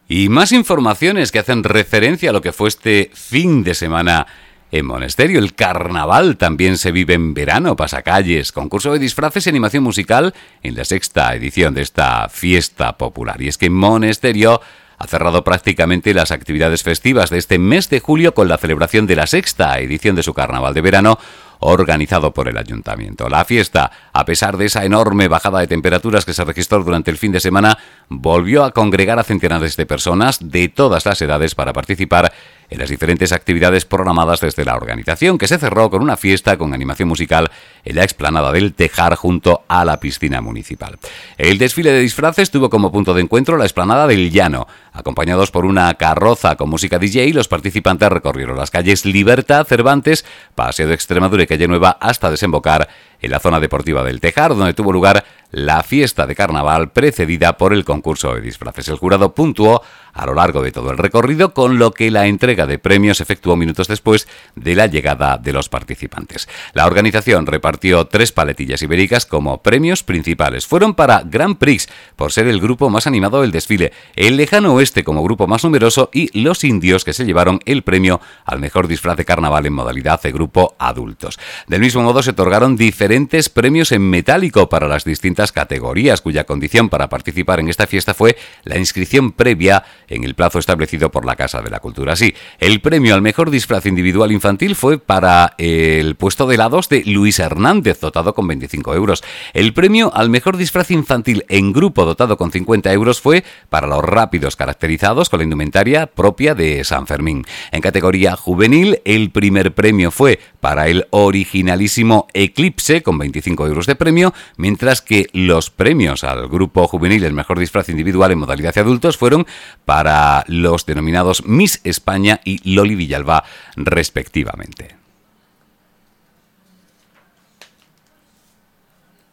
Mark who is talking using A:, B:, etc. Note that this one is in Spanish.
A: Y más informaciones que hacen referencia a lo que fue este fin de semana en Monesterio. El carnaval también se vive en verano, pasacalles, concurso de disfraces y animación musical en la 6ª edición de esta fiesta popular. Y es que Monesterio ha cerrado prácticamente las actividades festivas de este mes de julio con la celebración de la 6ª edición de su carnaval de verano, organizado por el ayuntamiento. La fiesta, a pesar de esa enorme bajada de temperaturas que se registró durante el fin de semana, volvió a congregar a centenares de personas de todas las edades para participar en las diferentes actividades programadas desde la organización, que se cerró con una fiesta con animación musical en la explanada del Tejar junto a la piscina municipal. El desfile de disfraces tuvo como punto de encuentro la explanada del Llano. Acompañados por una carroza con música DJ, los participantes recorrieron las calles Libertad, Cervantes, Paseo de Extremadura y Calle Nueva hasta desembocar en la zona deportiva del Tejar, donde tuvo lugar la fiesta de carnaval precedida por el concurso de disfraces. El jurado puntuó a lo largo de todo el recorrido, con lo que la entrega de premios efectuó minutos después de la llegada de los participantes. La organización repartió 3 paletillas ibéricas como premios principales. Fueron para Grand Prix, por ser el grupo más animado del desfile, el Lejano Oeste como grupo más numeroso y Los Indios, que se llevaron el premio al mejor disfraz de carnaval en modalidad de grupo adultos. Del mismo modo se otorgaron diferentes premios en metálico para las distintas categorías, cuya condición para participar en esta fiesta fue la inscripción previa en el plazo establecido por la Casa de la Cultura. Así, el premio al mejor disfraz individual infantil fue para el puesto de helados de Luis Hernández, dotado con 25 euros. El premio al mejor disfraz infantil en grupo, dotado con 50 euros, fue para los rápidos caracterizados con la indumentaria propia de San Fermín. En categoría juvenil, el primer premio fue para el originalísimo Eclipse, con 25 euros de premio, mientras que los premios al grupo juvenil, el mejor disfraz individual en modalidad de adultos, fueron para los denominados Miss España y Loli Villalba, respectivamente.